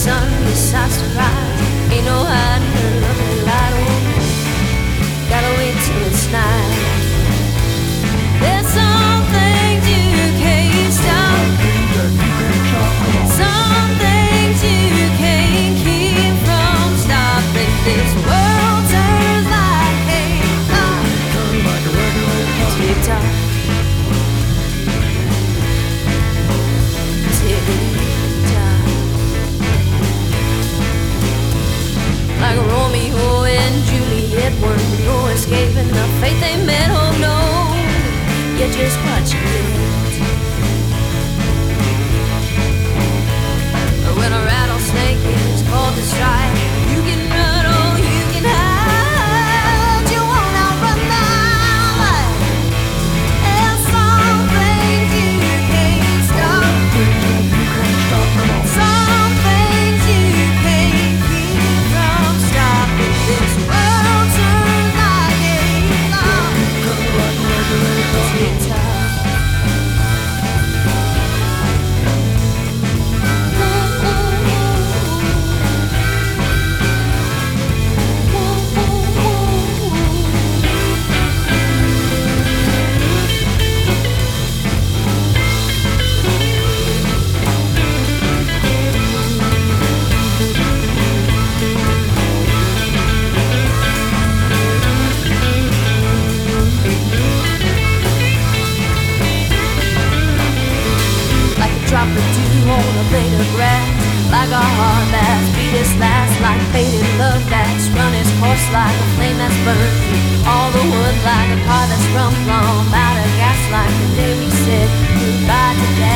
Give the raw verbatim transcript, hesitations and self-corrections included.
sun decides to rise. Ain't no hiding her lovely light on. Gotta wait till it's night. There's some things you can't stop. Some things you can't keep from stopping. This world turns like a clock. Tick tock. Tick tock. Like Romeo and Juliet were no escaping the fate they met. Oh no, you're just what you get. When a rattlesnake is called to strike, you can run or you can hide. You won't outrun my life. There's some things you can't stop. Some things you can't keep from stopping. This world turns like a clock. Tick-tock. Drop the dew on a blade of grass, like a heart that's beat its last, like faded love that's run its course, like a flame that's burned through all the wood, like a car that's run plumb out of gas, like the day we said goodbye to that.